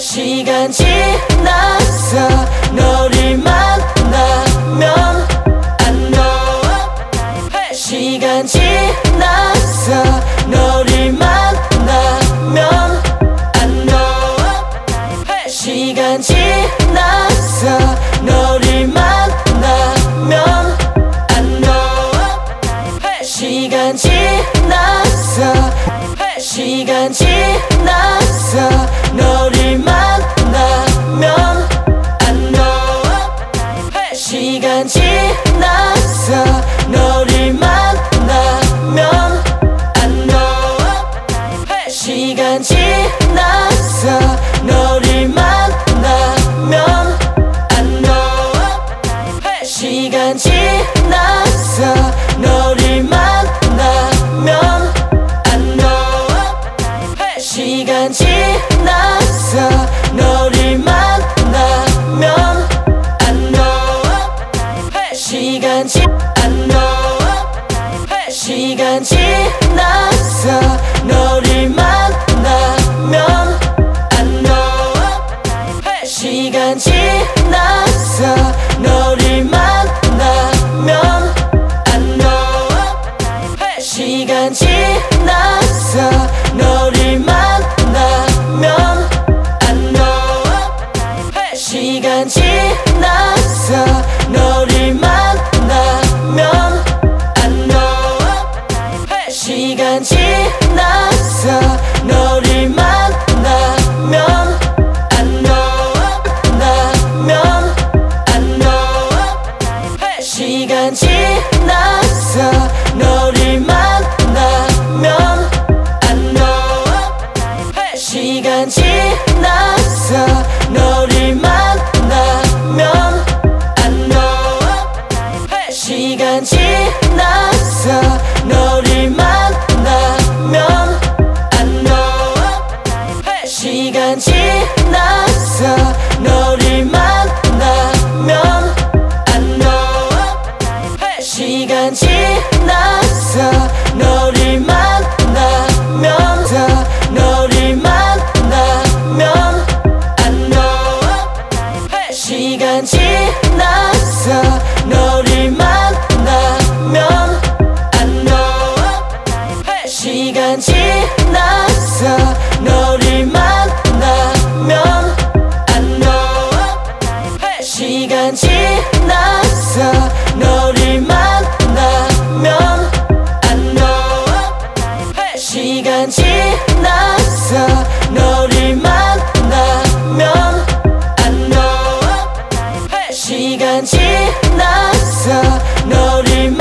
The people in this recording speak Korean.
시간 지나서 너를 만나면 안 너. 시간 지나서 너를 만나면 안 너. 시간 지나서 너를 만나면 안 너. 시간 지나서 시간 지나서 너를 만나면 안 너. 시간 지나서 너를 만나면 안 너. 시간 지나서 너를 만나면 안 너. 시간 지나서 너를 만나면 안 너. 시간 지나서 너를 만나면 안 너. 시간 지 안 너. 시간 지나서 너를 만나면 안 너. 시간 지나서 너를 만나면 안 너. 시간 지나서 너를 만나면 안 너. 시간 지나서 너를 만나면 안 너. 시간 지나서 너를 만나면 안 너. 나면 안 너. 시간 지나서 너를 만나면 안 너. 시간 지나서 너를 만나면 안 너. 시간 지나서 너를 만나면 안 너. 시간 지나서 너를 만나면 안 너. 시간 지나서 너를 만나면 너를 만나면 안 너. 시간 지나서 너를 만나면 안 너. 시간 지나서 너를 만나면 안 너. 시간 지나서 너를 만나면 안 너. 시간 지나서 너를 만나면 안 너. 시간 지나